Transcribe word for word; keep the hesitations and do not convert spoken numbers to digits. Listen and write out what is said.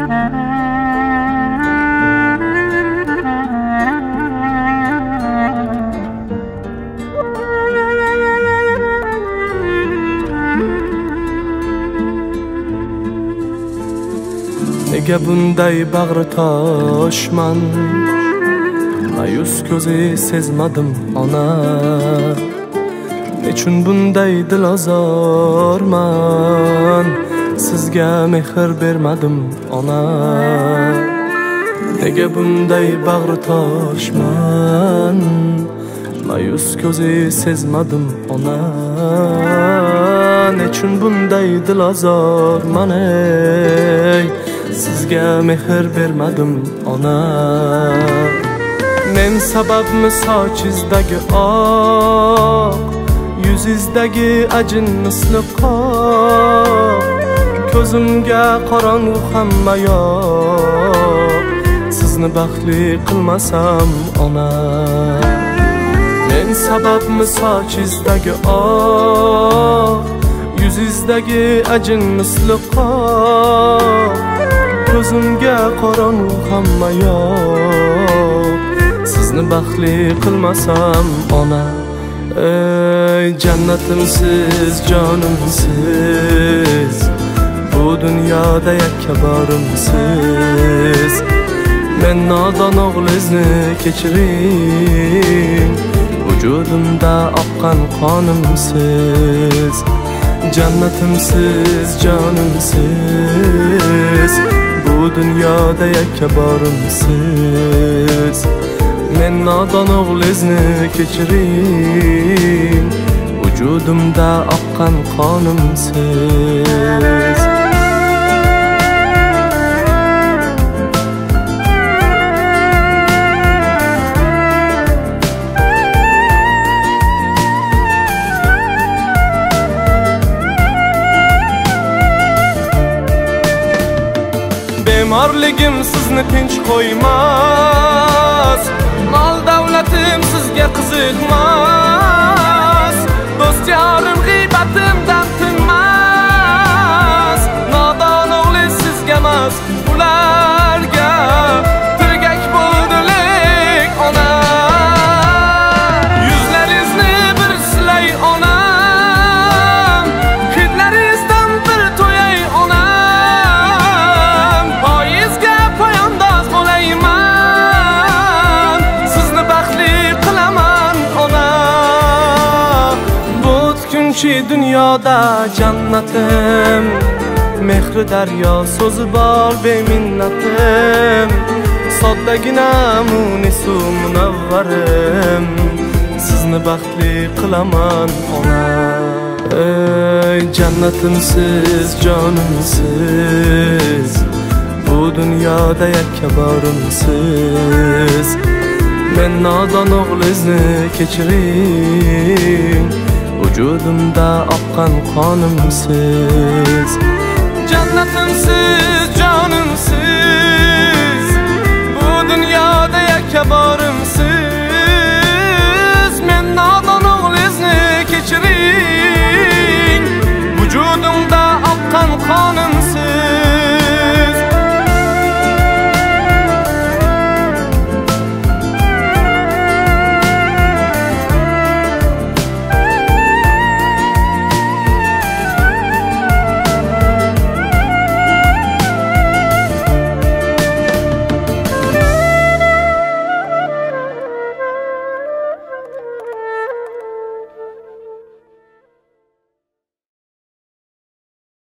Nega bunday bag'ri toshman, mayus ko'zi sezmadim ona. Nechun bunday dilozorman, sizga mehr bermadim ona. Nega bunday bag'ri toshman, mayus ko'zi sezmadim ona. Nechun bunday dilozorman ey, sizga mehr bermadim ona. Men sababmi sochingizdagi oq, yuzingizdagi ajin misli qor. Ko'zimga qorong'u hamma yoq, sizni baxtli qilmasam ona. Men sababmi sochingizdagi oq, yuzingizdagi ajin misli qor. Ko'zimga qorong'u hamma yoq, sizni baxtli qilmasam ona. Ey jannatimsiz, jonimsiz, bu dunyoda yakka borimsiz. Men nodon o'g'lingizni kechiring, vujudimda oqqan qonimsiz. Jannatimsiz, jonimsiz, bu dunyoda yakka borimsiz. Men nodon o'g'lingizni kechiring, vujudimda oqqan qonimsiz. Bemorligim sizni tinch qo'ymas, mol davlatim sizga qiziqmas. Do'st yorim g'iybatimdan tinmas. Nodon o'g'li sizga emas, ularga tirgak bo'ldilik ona. Yuzlaringizni bir silay onam, hidlaringizdan bir to'yay onam. Poyizga poyandoz bo'layman, sizni baxtli qilaman ona. Bu o'tkinchi dunyoda jannatim, mehri daryo so'zi bor beminnatim. Soddagina munisu munavvarim, sizni baxtli qilaman ona. Ey jannatimsiz, jonimsiz, bu dunyoda yakka borimsiz. Men nodon o'g'lingizni kechiring, vujudimda oqqan qonimsiz. Jannatimsiz, jonimsiz, bu dunyoda yakka borimsiz. Men nodon o'g'lingizni kechiring, vujudimda oqqan qonim